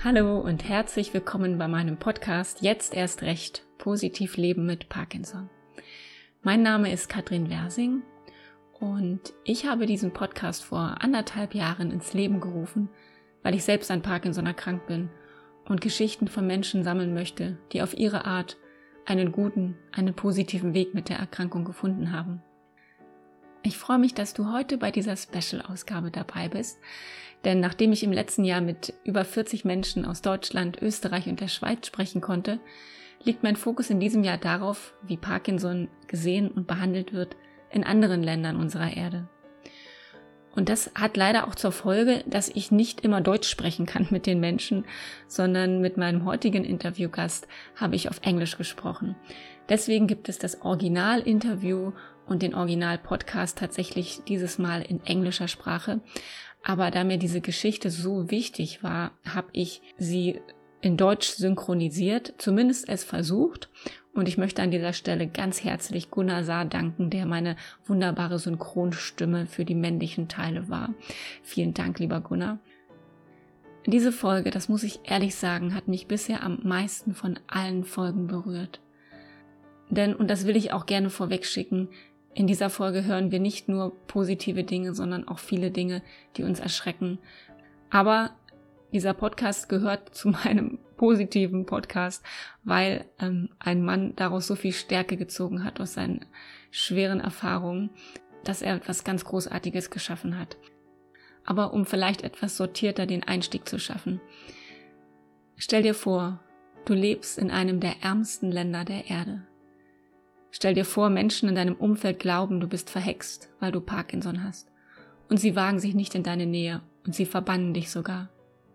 Hallo und herzlich willkommen bei meinem Podcast Jetzt erst recht, positiv leben mit Parkinson. Mein Name ist Katrin Wersing und ich habe diesen Podcast vor 1,5 Jahren ins Leben gerufen, weil ich selbst an Parkinson erkrankt bin und Geschichten von Menschen sammeln möchte, die auf ihre Art einen guten, einen positiven Weg mit der Erkrankung gefunden haben. Ich freue mich, dass du heute bei dieser Special-Ausgabe dabei bist, denn nachdem ich im letzten Jahr mit über 40 Menschen aus Deutschland, Österreich und der Schweiz sprechen konnte, liegt mein Fokus in diesem Jahr darauf, wie Parkinson gesehen und behandelt wird in anderen Ländern unserer Erde. Und das hat leider auch zur Folge, dass ich nicht immer Deutsch sprechen kann mit den Menschen, sondern mit meinem heutigen Interviewgast habe ich auf Englisch gesprochen. Deswegen gibt es das Original-Interview und den Original-Podcast tatsächlich dieses Mal in englischer Sprache. Aber da mir diese Geschichte so wichtig war, habe ich sie in Deutsch synchronisiert, zumindest es versucht. Und ich möchte an dieser Stelle ganz herzlich Gunnar Saar danken, der meine wunderbare Synchronstimme für die männlichen Teile war. Vielen Dank, lieber Gunnar. Diese Folge, das muss ich ehrlich sagen, hat mich bisher am meisten von allen Folgen berührt. Denn, und das will ich auch gerne vorweg schicken, in dieser Folge hören wir nicht nur positive Dinge, sondern auch viele Dinge, die uns erschrecken. Aber dieser Podcast gehört zu meinem positiven Podcast, weil ein Mann daraus so viel Stärke gezogen hat aus seinen schweren Erfahrungen, dass er etwas ganz Großartiges geschaffen hat. Aber um vielleicht etwas sortierter den Einstieg zu schaffen. Stell dir vor, du lebst in einem der ärmsten Länder der Erde. Stell dir vor, Menschen in deinem Umfeld glauben, du bist verhext, weil du Parkinson hast. Und sie wagen sich nicht in deine Nähe und sie verbannen dich sogar.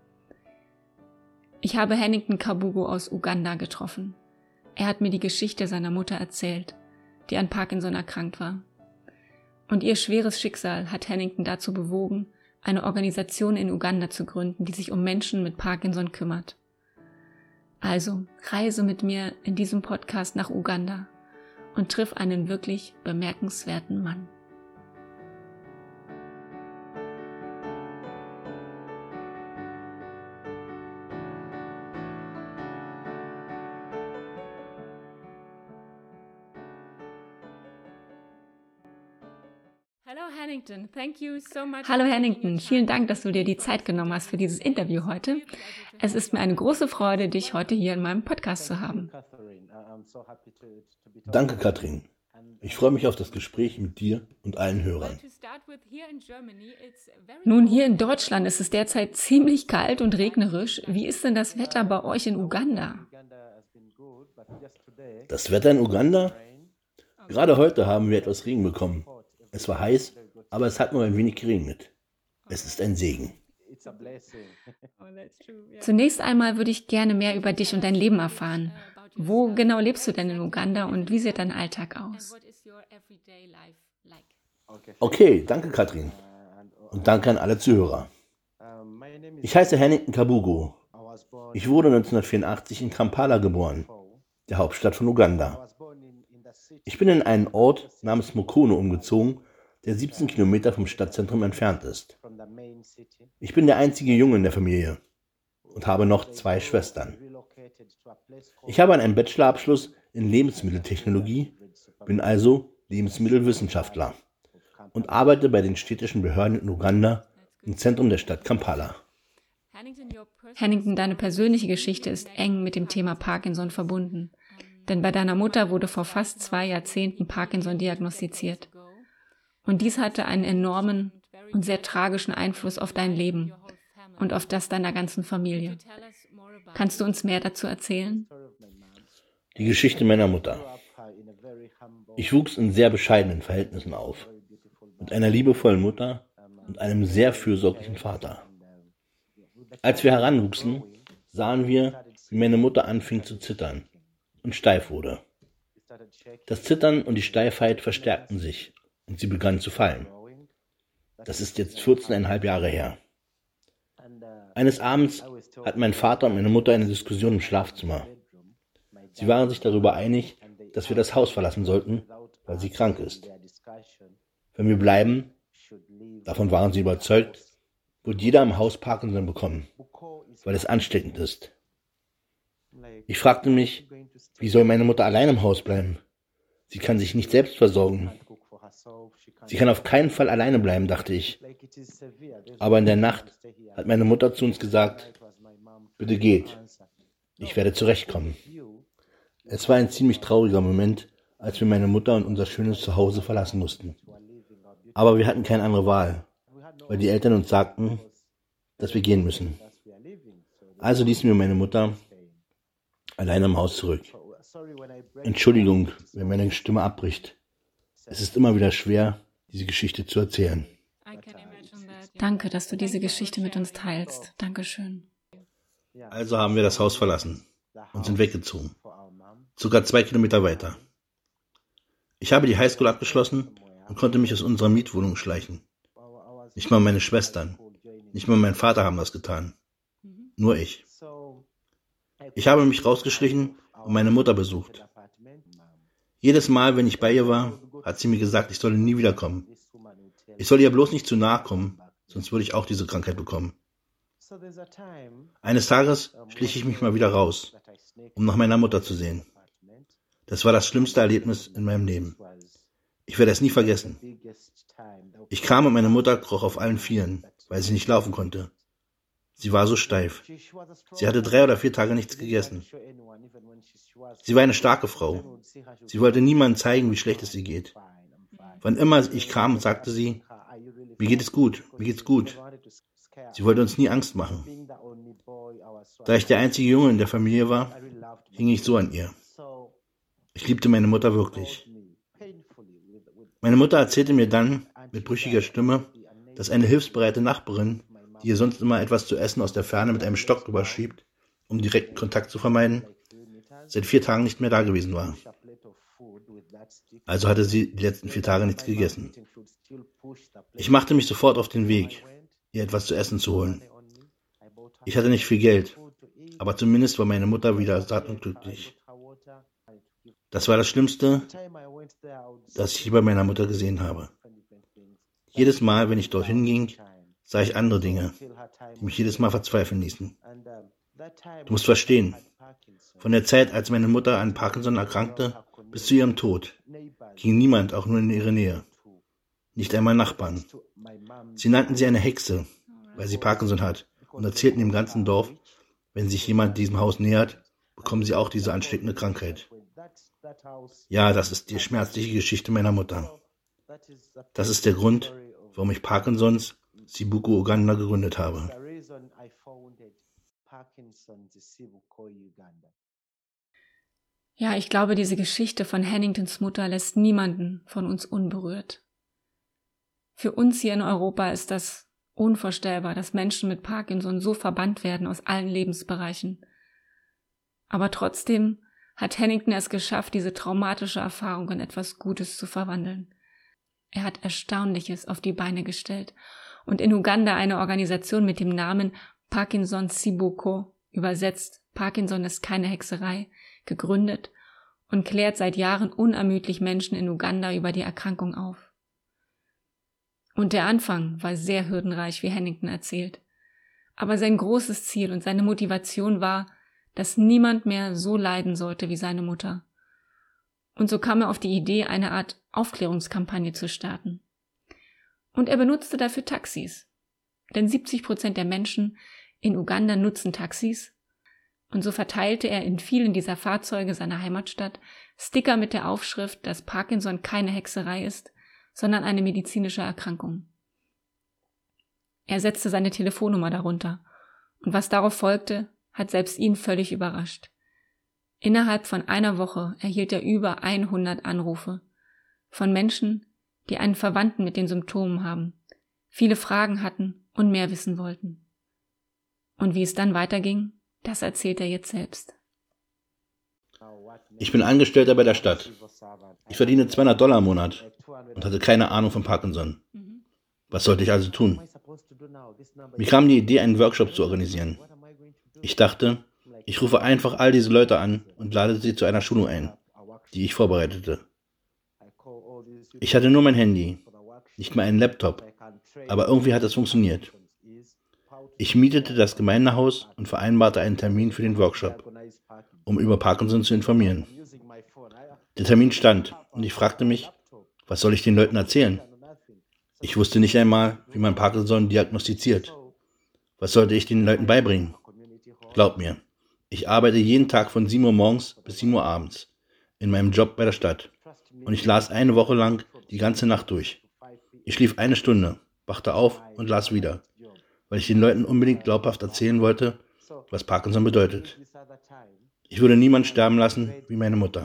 Ich habe Hennington Kabugo aus Uganda getroffen. Er hat mir die Geschichte seiner Mutter erzählt, die an Parkinson erkrankt war. Und ihr schweres Schicksal hat Hennington dazu bewogen, eine Organisation in Uganda zu gründen, die sich um Menschen mit Parkinson kümmert. Also, reise mit mir in diesem Podcast nach Uganda und triff einen wirklich bemerkenswerten Mann. Hallo Hennington, vielen Dank, dass du dir die Zeit genommen hast für dieses Interview heute. Es ist mir eine große Freude, dich heute hier in meinem Podcast zu haben. Danke, Katrin. Ich freue mich auf das Gespräch mit dir und allen Hörern. Nun, hier in Deutschland ist es derzeit ziemlich kalt und regnerisch. Wie ist denn das Wetter bei euch in Uganda? Das Wetter in Uganda? Gerade heute haben wir etwas Regen bekommen. Es war heiß, aber es hat nur ein wenig geregnet. Es ist ein Segen. Zunächst einmal würde ich gerne mehr über dich und dein Leben erfahren. Wo genau lebst du denn in Uganda und wie sieht dein Alltag aus? Okay, danke Katrin. Und danke an alle Zuhörer. Ich heiße Hennington Kabugo. Ich wurde 1984 in Kampala geboren, der Hauptstadt von Uganda. Ich bin in einen Ort namens Mukono umgezogen, der 17 Kilometer vom Stadtzentrum entfernt ist. Ich bin der einzige Junge in der Familie und habe noch 2 Schwestern. Ich habe einen Bachelorabschluss in Lebensmitteltechnologie, bin also Lebensmittelwissenschaftler und arbeite bei den städtischen Behörden in Uganda im Zentrum der Stadt Kampala. Hennington, deine persönliche Geschichte ist eng mit dem Thema Parkinson verbunden. Denn bei deiner Mutter wurde vor fast 2 Jahrzehnten Parkinson diagnostiziert. Und dies hatte einen enormen und sehr tragischen Einfluss auf dein Leben und auf das deiner ganzen Familie. Kannst du uns mehr dazu erzählen? Die Geschichte meiner Mutter. Ich wuchs in sehr bescheidenen Verhältnissen auf, mit einer liebevollen Mutter und einem sehr fürsorglichen Vater. Als wir heranwuchsen, sahen wir, wie meine Mutter anfing zu zittern und steif wurde. Das Zittern und die Steifheit verstärkten sich und sie begann zu fallen. Das ist jetzt 14,5 Jahre her. Eines Abends hatten mein Vater und meine Mutter eine Diskussion im Schlafzimmer. Sie waren sich darüber einig, dass wir das Haus verlassen sollten, weil sie krank ist. Wenn wir bleiben, davon waren sie überzeugt, wird jeder im Haus Parkinson bekommen. weil es ansteckend ist. Ich fragte mich, wie soll meine Mutter allein im Haus bleiben? Sie kann sich nicht selbst versorgen. Sie kann auf keinen Fall alleine bleiben, dachte ich. Aber in der Nacht hat meine Mutter zu uns gesagt, bitte geht, ich werde zurechtkommen. Es war ein ziemlich trauriger Moment, als wir meine Mutter und unser schönes Zuhause verlassen mussten. Aber wir hatten keine andere Wahl, weil die Eltern uns sagten, dass wir gehen müssen. Also ließen wir meine Mutter alleine im Haus zurück. Entschuldigung, wenn meine Stimme abbricht. Es ist immer wieder schwer, diese Geschichte zu erzählen. Danke, dass du diese Geschichte mit uns teilst. Dankeschön. Also haben wir das Haus verlassen und sind weggezogen. Sogar 2 Kilometer weiter. Ich habe die Highschool abgeschlossen und konnte mich aus unserer Mietwohnung schleichen. Nicht mal meine Schwestern, nicht mal mein Vater haben das getan. Nur ich. Ich habe mich rausgeschlichen und meine Mutter besucht. Jedes Mal, wenn ich bei ihr war, hat sie mir gesagt, ich solle nie wiederkommen. Ich soll ihr bloß nicht zu nahe kommen, sonst würde ich auch diese Krankheit bekommen. Eines Tages schlich ich mich mal wieder raus, um nach meiner Mutter zu sehen. Das war das schlimmste Erlebnis in meinem Leben. Ich werde es nie vergessen. Ich kam und meine Mutter kroch auf allen Vieren, weil sie nicht laufen konnte. Sie war so steif. Sie hatte 3 oder 4 Tage nichts gegessen. Sie war eine starke Frau. Sie wollte niemandem zeigen, wie schlecht es ihr geht. Wann immer ich kam, sagte sie, mir geht es gut, mir geht's gut. Sie wollte uns nie Angst machen. Da ich der einzige Junge in der Familie war, hing ich so an ihr. Ich liebte meine Mutter wirklich. Meine Mutter erzählte mir dann mit brüchiger Stimme, dass eine hilfsbereite Nachbarin, die ihr sonst immer etwas zu essen aus der Ferne mit einem Stock überschiebt, um direkten Kontakt zu vermeiden, seit 4 Tagen nicht mehr da gewesen war. Also hatte sie die letzten 4 Tage nichts gegessen. Ich machte mich sofort auf den Weg, ihr etwas zu essen zu holen. Ich hatte nicht viel Geld, aber zumindest war meine Mutter wieder satt und glücklich. Das war das Schlimmste, das ich bei meiner Mutter gesehen habe. Jedes Mal, wenn ich dorthin ging, sah ich andere Dinge, die mich jedes Mal verzweifeln ließen. Du musst verstehen, von der Zeit, als meine Mutter an Parkinson erkrankte, bis zu ihrem Tod, ging niemand auch nur in ihre Nähe. Nicht einmal Nachbarn. Sie nannten sie eine Hexe, weil sie Parkinson hat, und erzählten im ganzen Dorf, wenn sich jemand diesem Haus nähert, bekommen sie auch diese ansteckende Krankheit. Ja, das ist die schmerzliche Geschichte meiner Mutter. Das ist der Grund, warum ich Parkinsons Sibuko Uganda gegründet habe. Ja, ich glaube, diese Geschichte von Hanningtons Mutter lässt niemanden von uns unberührt. Für uns hier in Europa ist das unvorstellbar, dass Menschen mit Parkinson so verbannt werden aus allen Lebensbereichen. Aber trotzdem hat Hannington es geschafft, diese traumatische Erfahrung in etwas Gutes zu verwandeln. Er hat Erstaunliches auf die Beine gestellt und in Uganda eine Organisation mit dem Namen Parkinson Sibuko, übersetzt Parkinson ist keine Hexerei, gegründet und klärt seit Jahren unermüdlich Menschen in Uganda über die Erkrankung auf. Und der Anfang war sehr hürdenreich, wie Hannington erzählt. Aber sein großes Ziel und seine Motivation war, dass niemand mehr so leiden sollte wie seine Mutter. Und so kam er auf die Idee, eine Art Aufklärungskampagne zu starten. Und er benutzte dafür Taxis. Denn 70% der Menschen in Uganda nutzen Taxis. Und so verteilte er in vielen dieser Fahrzeuge seiner Heimatstadt Sticker mit der Aufschrift, dass Parkinson keine Hexerei ist, sondern eine medizinische Erkrankung. Er setzte seine Telefonnummer darunter. Und was darauf folgte, hat selbst ihn völlig überrascht. Innerhalb von einer Woche erhielt er über 100 Anrufe von Menschen, die einen Verwandten mit den Symptomen haben, viele Fragen hatten und mehr wissen wollten. Und wie es dann weiterging, das erzählt er jetzt selbst. Ich bin Angestellter bei der Stadt. Ich verdiene $200 im Monat und hatte keine Ahnung von Parkinson. Was sollte ich also tun? Mir kam die Idee, einen Workshop zu organisieren. Ich dachte, ich rufe einfach all diese Leute an und lade sie zu einer Schulung ein, die ich vorbereitete. Ich hatte nur mein Handy, nicht mal einen Laptop, aber irgendwie hat es funktioniert. Ich mietete das Gemeindehaus und vereinbarte einen Termin für den Workshop, um über Parkinson zu informieren. Der Termin stand und ich fragte mich, was soll ich den Leuten erzählen? Ich wusste nicht einmal, wie man Parkinson diagnostiziert. Was sollte ich den Leuten beibringen? Glaub mir, ich arbeite jeden Tag von 7 Uhr morgens bis 7 Uhr abends in meinem Job bei der Stadt und ich las eine Woche lang die ganze Nacht durch. Ich schlief 1 Stunde, wachte auf und las wieder, weil ich den Leuten unbedingt glaubhaft erzählen wollte, was Parkinson bedeutet. Ich würde niemanden sterben lassen wie meine Mutter.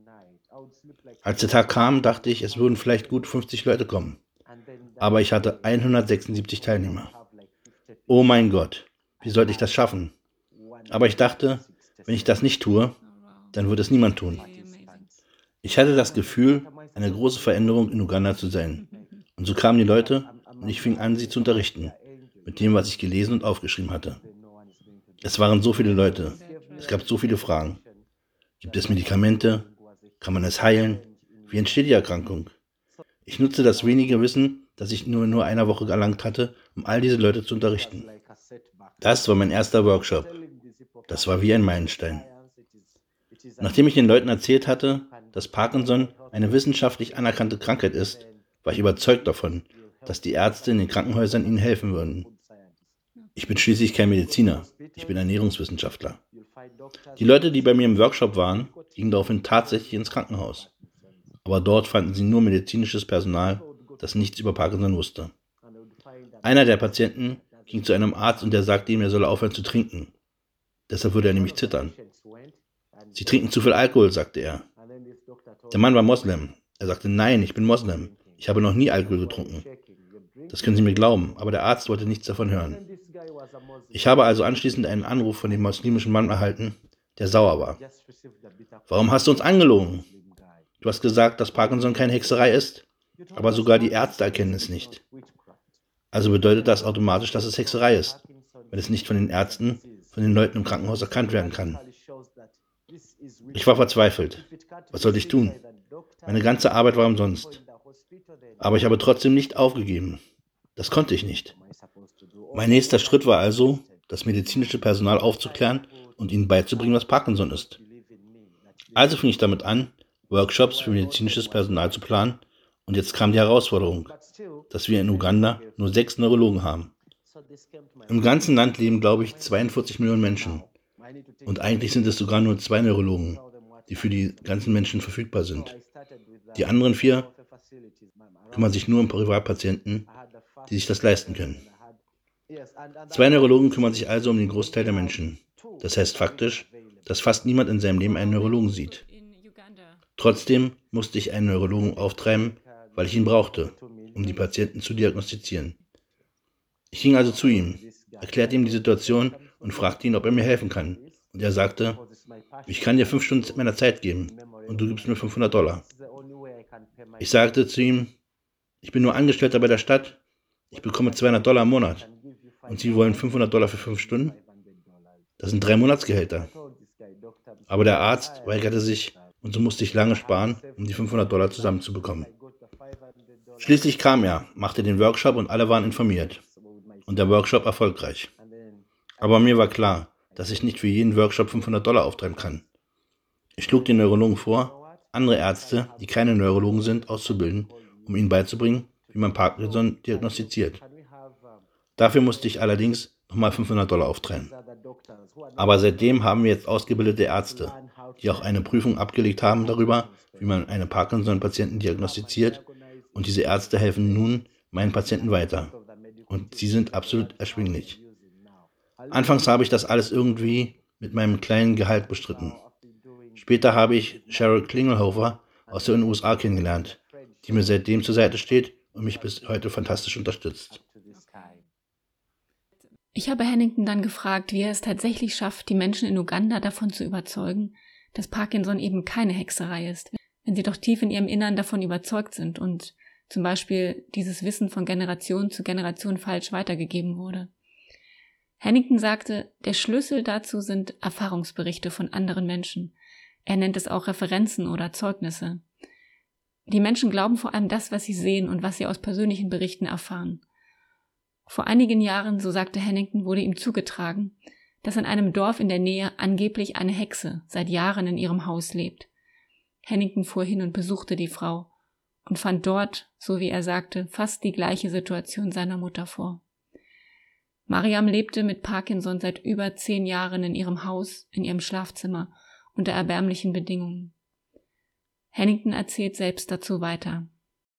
Als der Tag kam, dachte ich, es würden vielleicht gut 50 Leute kommen. Aber ich hatte 176 Teilnehmer. Oh mein Gott, wie sollte ich das schaffen? Aber ich dachte, wenn ich das nicht tue, dann wird es niemand tun. Ich hatte das Gefühl, eine große Veränderung in Uganda zu sein. Und so kamen die Leute und ich fing an, sie zu unterrichten, mit dem, was ich gelesen und aufgeschrieben hatte. Es waren so viele Leute, es gab so viele Fragen. Gibt es Medikamente? Kann man es heilen? Wie entsteht die Erkrankung? Ich nutzte das wenige Wissen, das ich nur in einer Woche erlangt hatte, um all diese Leute zu unterrichten. Das war mein erster Workshop. Das war wie ein Meilenstein. Nachdem ich den Leuten erzählt hatte, dass Parkinson eine wissenschaftlich anerkannte Krankheit ist, war ich überzeugt davon, dass die Ärzte in den Krankenhäusern ihnen helfen würden. Ich bin schließlich kein Mediziner, ich bin Ernährungswissenschaftler. Die Leute, die bei mir im Workshop waren, gingen daraufhin tatsächlich ins Krankenhaus. Aber dort fanden sie nur medizinisches Personal, das nichts über Parkinson wusste. Einer der Patienten ging zu einem Arzt und der sagte ihm, er solle aufhören zu trinken. Deshalb würde er nämlich zittern. Sie trinken zu viel Alkohol, sagte er. Der Mann war Moslem. Er sagte, nein, ich bin Moslem. Ich habe noch nie Alkohol getrunken. Das können Sie mir glauben, aber der Arzt wollte nichts davon hören. Ich habe also anschließend einen Anruf von dem muslimischen Mann erhalten, der sauer war. Warum hast du uns angelogen? Du hast gesagt, dass Parkinson keine Hexerei ist, aber sogar die Ärzte erkennen es nicht. Also bedeutet das automatisch, dass es Hexerei ist, wenn es nicht von den Ärzten, von den Leuten im Krankenhaus erkannt werden kann. Ich war verzweifelt. Was sollte ich tun? Meine ganze Arbeit war umsonst. Aber ich habe trotzdem nicht aufgegeben. Das konnte ich nicht. Mein nächster Schritt war also, das medizinische Personal aufzuklären und ihnen beizubringen, was Parkinson ist. Also fing ich damit an, Workshops für medizinisches Personal zu planen, und jetzt kam die Herausforderung, dass wir in Uganda nur 6 Neurologen haben. Im ganzen Land leben, glaube ich, 42 Millionen Menschen. Und eigentlich sind es sogar nur 2 Neurologen, die für die ganzen Menschen verfügbar sind. Die anderen 4 kümmern sich nur um Privatpatienten, die sich das leisten können. 2 Neurologen kümmern sich also um den Großteil der Menschen. Das heißt faktisch, dass fast niemand in seinem Leben einen Neurologen sieht. Trotzdem musste ich einen Neurologen auftreiben, weil ich ihn brauchte, um die Patienten zu diagnostizieren. Ich ging also zu ihm, erklärte ihm die Situation und fragte ihn, ob er mir helfen kann. Und er sagte, ich kann dir 5 Stunden meiner Zeit geben und du gibst mir $500. Ich sagte zu ihm, ich bin nur Angestellter bei der Stadt, ich bekomme $200 im Monat und Sie wollen $500 für 5 Stunden? Das sind 3 Monatsgehälter. Aber der Arzt weigerte sich und so musste ich lange sparen, um die $500 zusammenzubekommen. Schließlich kam er, machte den Workshop und alle waren informiert. Und der Workshop erfolgreich. Aber mir war klar, dass ich nicht für jeden Workshop $500 auftreiben kann. Ich schlug den Neurologen vor, andere Ärzte, die keine Neurologen sind, auszubilden, um ihnen beizubringen, wie man Parkinson diagnostiziert. Dafür musste ich allerdings nochmal $500 auftreiben. Aber seitdem haben wir jetzt ausgebildete Ärzte, die auch eine Prüfung abgelegt haben darüber, wie man einen Parkinson-Patienten diagnostiziert, und diese Ärzte helfen nun meinen Patienten weiter. Und sie sind absolut erschwinglich. Anfangs habe ich das alles irgendwie mit meinem kleinen Gehalt bestritten. Später habe ich Cheryl Klingelhofer aus den USA kennengelernt, die mir seitdem zur Seite steht und mich bis heute fantastisch unterstützt. Ich habe Hennington dann gefragt, wie er es tatsächlich schafft, die Menschen in Uganda davon zu überzeugen, dass Parkinson eben keine Hexerei ist, wenn sie doch tief in ihrem Innern davon überzeugt sind und zum Beispiel dieses Wissen von Generation zu Generation falsch weitergegeben wurde. Hennington sagte, der Schlüssel dazu sind Erfahrungsberichte von anderen Menschen. Er nennt es auch Referenzen oder Zeugnisse. Die Menschen glauben vor allem das, was sie sehen und was sie aus persönlichen Berichten erfahren. Vor einigen Jahren, so sagte Hennington, wurde ihm zugetragen, dass in einem Dorf in der Nähe angeblich eine Hexe seit Jahren in ihrem Haus lebt. Hennington fuhr hin und besuchte die Frau und fand dort, so wie er sagte, fast die gleiche Situation seiner Mutter vor. Mariam lebte mit Parkinson seit über 10 Jahren in ihrem Haus, in ihrem Schlafzimmer, unter erbärmlichen Bedingungen. Hennington erzählt selbst dazu weiter.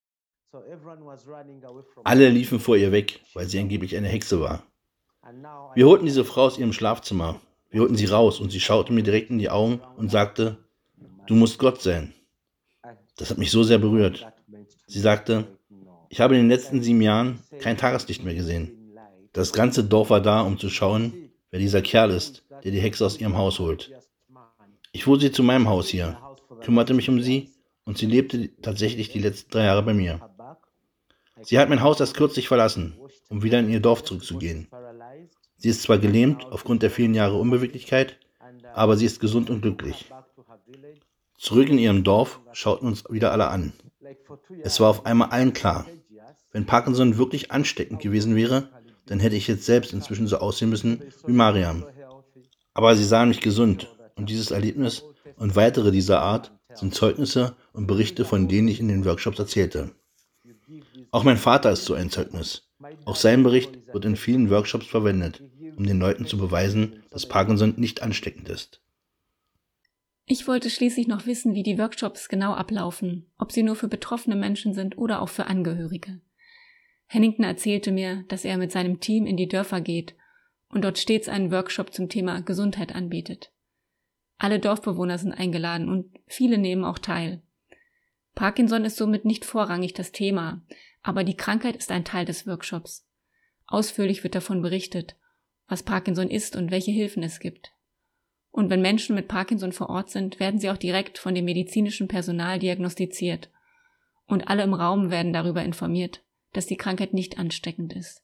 Alle liefen vor ihr weg, weil sie angeblich eine Hexe war. Wir holten diese Frau aus ihrem Schlafzimmer. Wir holten sie raus und sie schaute mir direkt in die Augen und sagte, du musst Gott sein. Das hat mich so sehr berührt. Sie sagte, ich habe in den letzten 7 Jahren kein Tageslicht mehr gesehen. Das ganze Dorf war da, um zu schauen, wer dieser Kerl ist, der die Hexe aus ihrem Haus holt. Ich fuhr sie zu meinem Haus hier, kümmerte mich um sie und sie lebte tatsächlich die letzten 3 Jahre bei mir. Sie hat mein Haus erst kürzlich verlassen, um wieder in ihr Dorf zurückzugehen. Sie ist zwar gelähmt aufgrund der vielen Jahre Unbeweglichkeit, aber sie ist gesund und glücklich. Zurück in ihrem Dorf schauten uns wieder alle an. Es war auf einmal allen klar, wenn Parkinson wirklich ansteckend gewesen wäre, dann hätte ich jetzt selbst inzwischen so aussehen müssen wie Mariam. Aber sie sahen mich gesund und dieses Erlebnis und weitere dieser Art sind Zeugnisse und Berichte, von denen ich in den Workshops erzählte. Auch mein Vater ist so ein Zeugnis. Auch sein Bericht wird in vielen Workshops verwendet, um den Leuten zu beweisen, dass Parkinson nicht ansteckend ist. Ich wollte schließlich noch wissen, wie die Workshops genau ablaufen, ob sie nur für betroffene Menschen sind oder auch für Angehörige. Hennington erzählte mir, dass er mit seinem Team in die Dörfer geht und dort stets einen Workshop zum Thema Gesundheit anbietet. Alle Dorfbewohner sind eingeladen und viele nehmen auch teil. Parkinson ist somit nicht vorrangig das Thema, aber die Krankheit ist ein Teil des Workshops. Ausführlich wird davon berichtet, was Parkinson ist und welche Hilfen es gibt. Und wenn Menschen mit Parkinson vor Ort sind, werden sie auch direkt von dem medizinischen Personal diagnostiziert. Und alle im Raum werden darüber informiert, dass die Krankheit nicht ansteckend ist.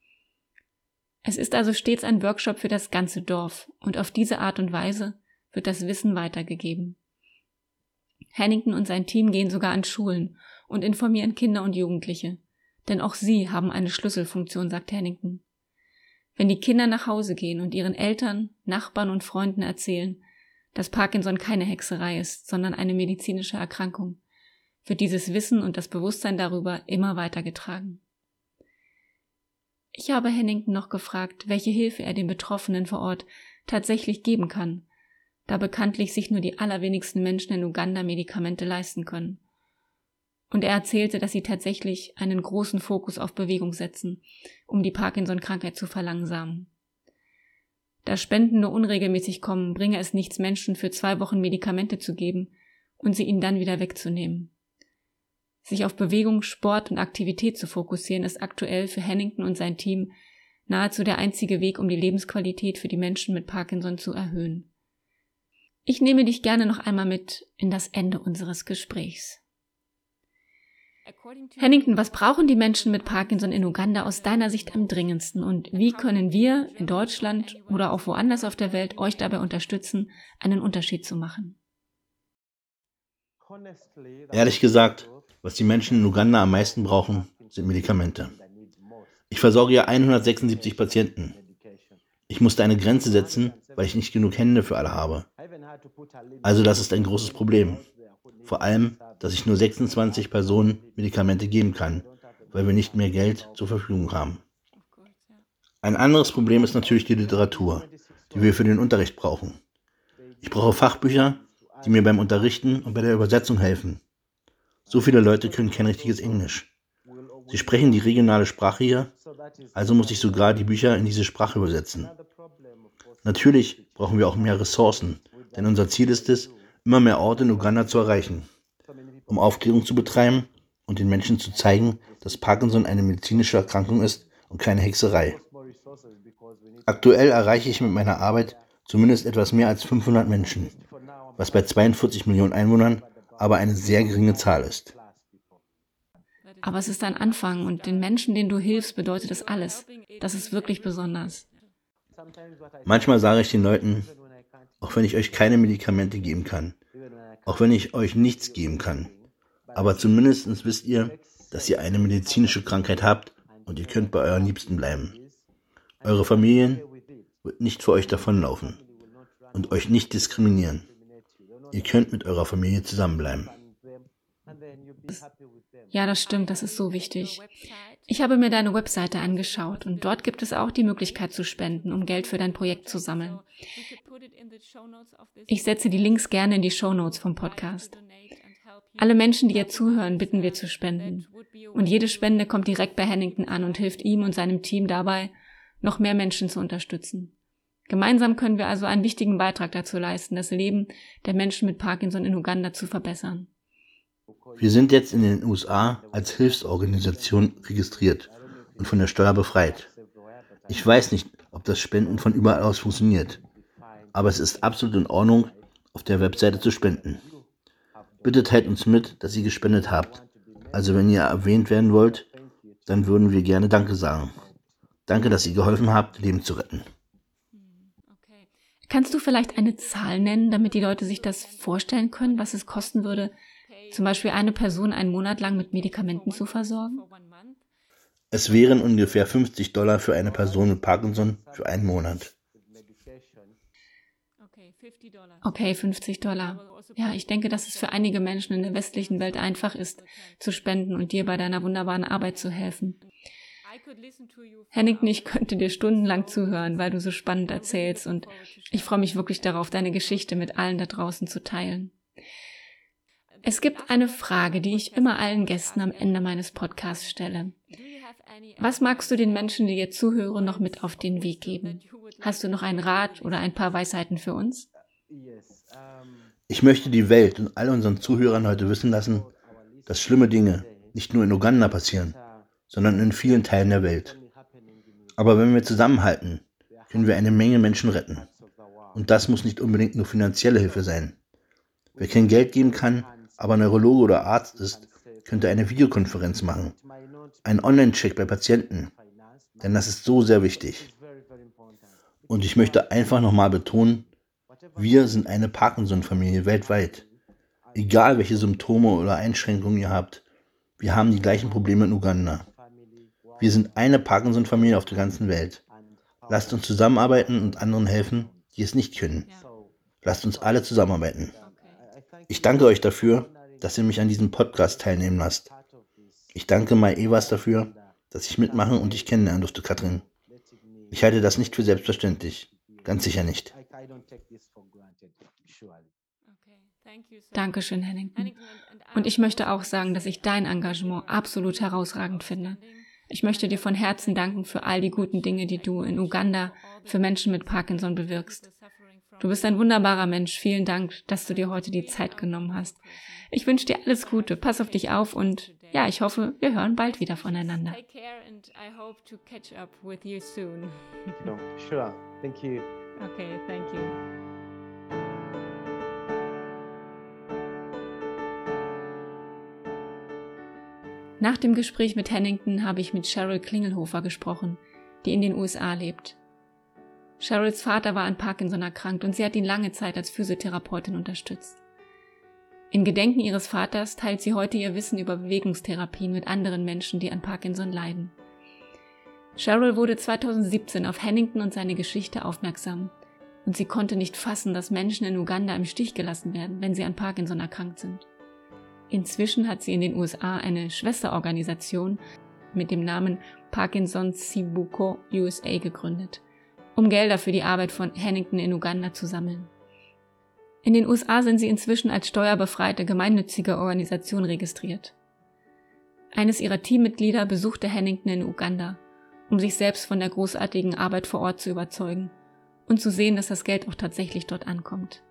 Es ist also stets ein Workshop für das ganze Dorf und auf diese Art und Weise wird das Wissen weitergegeben. Hennington und sein Team gehen sogar an Schulen und informieren Kinder und Jugendliche, denn auch sie haben eine Schlüsselfunktion, sagt Hennington. Wenn die Kinder nach Hause gehen und ihren Eltern, Nachbarn und Freunden erzählen, dass Parkinson keine Hexerei ist, sondern eine medizinische Erkrankung, wird dieses Wissen und das Bewusstsein darüber immer weitergetragen. Ich habe Hennington noch gefragt, welche Hilfe er den Betroffenen vor Ort tatsächlich geben kann, da bekanntlich sich nur die allerwenigsten Menschen in Uganda Medikamente leisten können. Und er erzählte, dass sie tatsächlich einen großen Fokus auf Bewegung setzen, um die Parkinson-Krankheit zu verlangsamen. Da Spenden nur unregelmäßig kommen, bringe es nichts, Menschen für 2 Wochen Medikamente zu geben und sie ihnen dann wieder wegzunehmen. Sich auf Bewegung, Sport und Aktivität zu fokussieren, ist aktuell für Hennington und sein Team nahezu der einzige Weg, um die Lebensqualität für die Menschen mit Parkinson zu erhöhen. Ich nehme dich gerne noch einmal mit in das Ende unseres Gesprächs. Hennington, was brauchen die Menschen mit Parkinson in Uganda aus deiner Sicht am dringendsten und wie können wir in Deutschland oder auch woanders auf der Welt euch dabei unterstützen, einen Unterschied zu machen? Ehrlich gesagt, was die Menschen in Uganda am meisten brauchen, sind Medikamente. Ich versorge ja 176 Patienten. Ich musste eine Grenze setzen, weil ich nicht genug Hände für alle habe. Also das ist ein großes Problem. Vor allem, dass ich nur 26 Personen Medikamente geben kann, weil wir nicht mehr Geld zur Verfügung haben. Ein anderes Problem ist natürlich die Literatur, die wir für den Unterricht brauchen. Ich brauche Fachbücher, die mir beim Unterrichten und bei der Übersetzung helfen. So viele Leute können kein richtiges Englisch. Sie sprechen die regionale Sprache hier, also muss ich sogar die Bücher in diese Sprache übersetzen. Natürlich brauchen wir auch mehr Ressourcen, denn unser Ziel ist es, immer mehr Orte in Uganda zu erreichen, um Aufklärung zu betreiben und den Menschen zu zeigen, dass Parkinson eine medizinische Erkrankung ist und keine Hexerei. Aktuell erreiche ich mit meiner Arbeit zumindest etwas mehr als 500 Menschen, was bei 42 Millionen Einwohnern aber eine sehr geringe Zahl ist. Aber es ist ein Anfang und den Menschen, denen du hilfst, bedeutet das alles. Das ist wirklich besonders. Manchmal sage ich den Leuten, auch wenn ich euch keine Medikamente geben kann, auch wenn ich euch nichts geben kann, aber zumindest wisst ihr, dass ihr eine medizinische Krankheit habt und ihr könnt bei euren Liebsten bleiben. Eure Familien wird nicht für euch davonlaufen und euch nicht diskriminieren. Ihr könnt mit eurer Familie zusammenbleiben. Ja, das stimmt, das ist so wichtig. Ich habe mir deine Webseite angeschaut und dort gibt es auch die Möglichkeit zu spenden, um Geld für dein Projekt zu sammeln. Ich setze die Links gerne in die Shownotes vom Podcast. Alle Menschen, die jetzt zuhören, bitten wir zu spenden. Und jede Spende kommt direkt bei Hennington an und hilft ihm und seinem Team dabei, noch mehr Menschen zu unterstützen. Gemeinsam können wir also einen wichtigen Beitrag dazu leisten, das Leben der Menschen mit Parkinson in Uganda zu verbessern. Wir sind jetzt in den USA als Hilfsorganisation registriert und von der Steuer befreit. Ich weiß nicht, ob das Spenden von überall aus funktioniert, aber es ist absolut in Ordnung, auf der Webseite zu spenden. Bitte teilt uns mit, dass ihr gespendet habt. Also wenn ihr erwähnt werden wollt, dann würden wir gerne Danke sagen. Danke, dass ihr geholfen habt, Leben zu retten. Kannst du vielleicht eine Zahl nennen, damit die Leute sich das vorstellen können, was es kosten würde, zum Beispiel eine Person einen Monat lang mit Medikamenten zu versorgen? Es wären ungefähr $50 für eine Person mit Parkinson für einen Monat. Okay, $50. Ja, ich denke, dass es für einige Menschen in der westlichen Welt einfach ist, zu spenden und dir bei deiner wunderbaren Arbeit zu helfen. Hennington, ich könnte dir stundenlang zuhören, weil du so spannend erzählst und ich freue mich wirklich darauf, deine Geschichte mit allen da draußen zu teilen. Es gibt eine Frage, die ich immer allen Gästen am Ende meines Podcasts stelle. Was magst du den Menschen, die dir zuhören, noch mit auf den Weg geben? Hast du noch einen Rat oder ein paar Weisheiten für uns? Ich möchte die Welt und all unseren Zuhörern heute wissen lassen, dass schlimme Dinge nicht nur in Uganda passieren, sondern in vielen Teilen der Welt. Aber wenn wir zusammenhalten, können wir eine Menge Menschen retten. Und das muss nicht unbedingt nur finanzielle Hilfe sein. Wer kein Geld geben kann, aber Neurologe oder Arzt ist, könnte eine Videokonferenz machen. Ein Online-Check bei Patienten. Denn das ist so sehr wichtig. Und ich möchte einfach nochmal betonen, wir sind eine Parkinson-Familie weltweit. Egal welche Symptome oder Einschränkungen ihr habt, wir haben die gleichen Probleme in Uganda. Wir sind eine Parkinson-Familie auf der ganzen Welt. Lasst uns zusammenarbeiten und anderen helfen, die es nicht können. Lasst uns alle zusammenarbeiten. Ich danke euch dafür, dass ihr mich an diesem Podcast teilnehmen lasst. Ich danke Mai Evers dafür, dass ich mitmachen und dich kennenlernen durfte, Katrin. Ich halte das nicht für selbstverständlich. Ganz sicher nicht. Dankeschön, Hennington. Und ich möchte auch sagen, dass ich dein Engagement absolut herausragend finde. Ich möchte dir von Herzen danken für all die guten Dinge, die du in Uganda für Menschen mit Parkinson bewirkst. Du bist ein wunderbarer Mensch. Vielen Dank, dass du dir heute die Zeit genommen hast. Ich wünsche dir alles Gute. Pass auf dich auf und ja, ich hoffe, wir hören bald wieder voneinander. Sure. Thank you. Okay, thank you. Nach dem Gespräch mit Hennington habe ich mit Cheryl Klingelhofer gesprochen, die in den USA lebt. Cheryls Vater war an Parkinson erkrankt und sie hat ihn lange Zeit als Physiotherapeutin unterstützt. In Gedenken ihres Vaters teilt sie heute ihr Wissen über Bewegungstherapien mit anderen Menschen, die an Parkinson leiden. Cheryl wurde 2017 auf Hennington und seine Geschichte aufmerksam und sie konnte nicht fassen, dass Menschen in Uganda im Stich gelassen werden, wenn sie an Parkinson erkrankt sind. Inzwischen hat sie in den USA eine Schwesterorganisation mit dem Namen Parkinson Sibuko USA gegründet, um Gelder für die Arbeit von Hennington in Uganda zu sammeln. In den USA sind sie inzwischen als steuerbefreite gemeinnützige Organisation registriert. Eines ihrer Teammitglieder besuchte Hennington in Uganda, um sich selbst von der großartigen Arbeit vor Ort zu überzeugen und zu sehen, dass das Geld auch tatsächlich dort ankommt.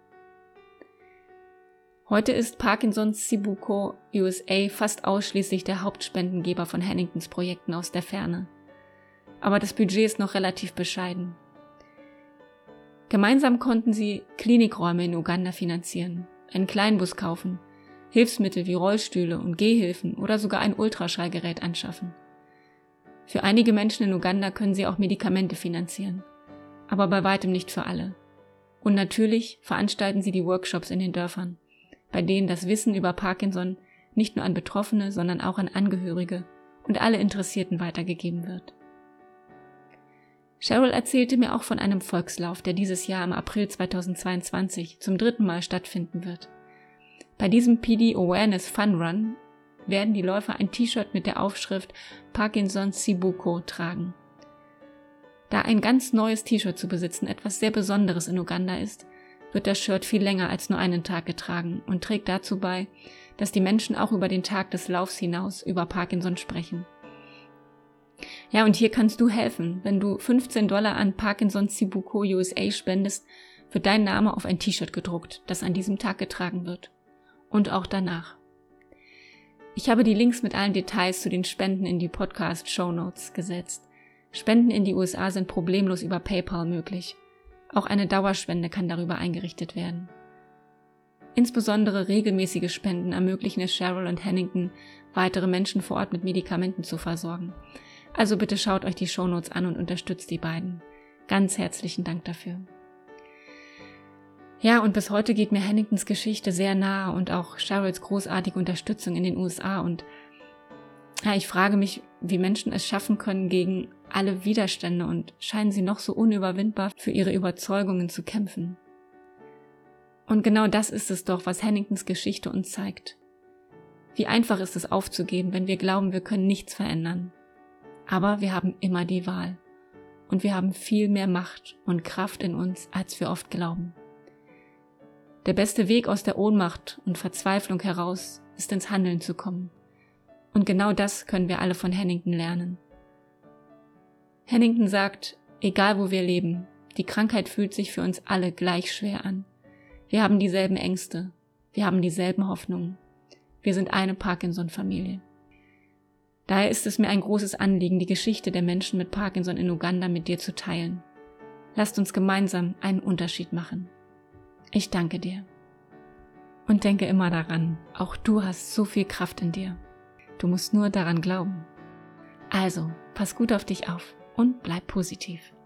Heute ist Parkinson Sibuko USA fast ausschließlich der Hauptspendengeber von Henningtons Projekten aus der Ferne. Aber das Budget ist noch relativ bescheiden. Gemeinsam konnten sie Klinikräume in Uganda finanzieren, einen Kleinbus kaufen, Hilfsmittel wie Rollstühle und Gehhilfen oder sogar ein Ultraschallgerät anschaffen. Für einige Menschen in Uganda können sie auch Medikamente finanzieren, aber bei weitem nicht für alle. Und natürlich veranstalten sie die Workshops in den Dörfern, bei denen das Wissen über Parkinson nicht nur an Betroffene, sondern auch an Angehörige und alle Interessierten weitergegeben wird. Cheryl erzählte mir auch von einem Volkslauf, der dieses Jahr im April 2022 zum 3. Mal stattfinden wird. Bei diesem PD Awareness Fun Run werden die Läufer ein T-Shirt mit der Aufschrift Parkinson's Sibuko tragen. Da ein ganz neues T-Shirt zu besitzen etwas sehr Besonderes in Uganda ist, wird das Shirt viel länger als nur einen Tag getragen und trägt dazu bei, dass die Menschen auch über den Tag des Laufs hinaus über Parkinson sprechen. Ja, und hier kannst du helfen, wenn du $15 an Parkinson's Sibuko USA spendest, wird dein Name auf ein T-Shirt gedruckt, das an diesem Tag getragen wird. Und auch danach. Ich habe die Links mit allen Details zu den Spenden in die Podcast-Shownotes gesetzt. Spenden in die USA sind problemlos über PayPal möglich. Auch eine Dauerspende kann darüber eingerichtet werden. Insbesondere regelmäßige Spenden ermöglichen es Cheryl und Hennington, weitere Menschen vor Ort mit Medikamenten zu versorgen. Also bitte schaut euch die Shownotes an und unterstützt die beiden. Ganz herzlichen Dank dafür. Ja, und bis heute geht mir Henningtons Geschichte sehr nahe und auch Cheryls großartige Unterstützung in den USA. Und ja, ich frage mich, wie Menschen es schaffen können, gegen alle Widerstände und scheinen sie noch so unüberwindbar für ihre Überzeugungen zu kämpfen. Und genau das ist es doch, was Henningtons Geschichte uns zeigt. Wie einfach ist es aufzugeben, wenn wir glauben, wir können nichts verändern. Aber wir haben immer die Wahl. Und wir haben viel mehr Macht und Kraft in uns, als wir oft glauben. Der beste Weg aus der Ohnmacht und Verzweiflung heraus ist ins Handeln zu kommen. Und genau das können wir alle von Hennington lernen. Hennington sagt, egal wo wir leben, die Krankheit fühlt sich für uns alle gleich schwer an. Wir haben dieselben Ängste, wir haben dieselben Hoffnungen. Wir sind eine Parkinson-Familie. Daher ist es mir ein großes Anliegen, die Geschichte der Menschen mit Parkinson in Uganda mit dir zu teilen. Lasst uns gemeinsam einen Unterschied machen. Ich danke dir. Und denke immer daran, auch du hast so viel Kraft in dir. Du musst nur daran glauben. Also, pass gut auf dich auf und bleib positiv.